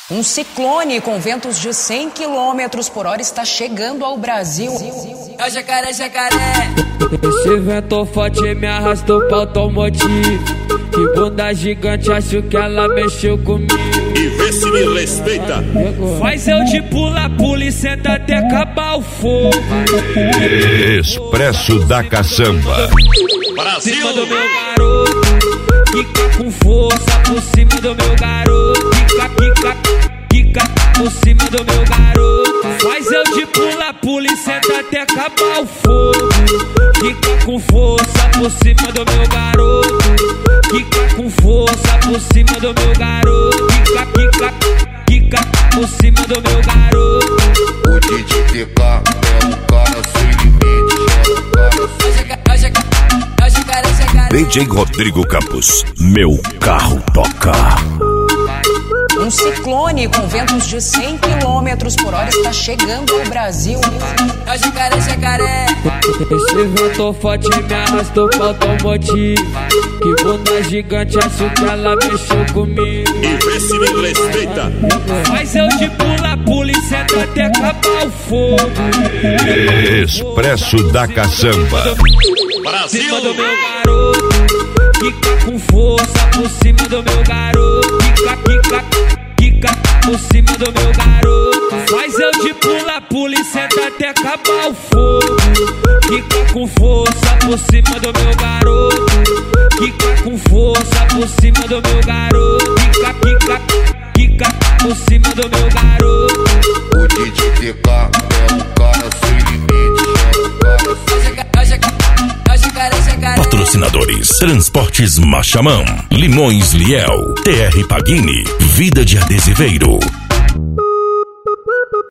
Um ciclone com ventos de 100 km por hora está chegando ao Brasil. É o jacaré, jacaré. Esse vento forte me arrastou pra automotivo. Que bunda gigante, acho que ela mexeu comigo. E vê se me respeita. Faz eu de pula e senta até acabar o fogo. Expresso da Caçamba. Brasil! Cima do meu garoto, quica com força por cima do meu garoto. Quica por cima do meu garoto. Faz eu de pula e senta até acabar o fogo. Quica com força por cima do meu garoto. Quica com força por cima do meu garoto. Quica por cima do meu garoto. O DJ TK é um cara sem limite. É o jacaré, jacaré. DJ Rodrigo Campos, meu carro toca. Um ciclone com ventos de 100 km por hora está chegando ao Brasil. É o jacaré, jacaré. Esse vento forte me arrastou pra automotivo. Que bunda gigante, acho que ela mexeu comigo. E vê se me respeita. Faz eu de pula e senta até acabar o fogo. Expresso da Caçamba. Brasil! Cima do meu garoto, quica com força por cima do meu garoto. Quica por cima do meu garoto. Faz eu de pula e senta até acabar o fogo. Quica com força por cima do meu garoto. Quica com força por cima do meu garoto. Quica por cima do meu garoto. O DJ TK é um cara sem limite. É o jacaré, jacaré. Patrocinadores: Transportes Machamão, Limões Liel, TR Pagini, Vida de Adesiveiro.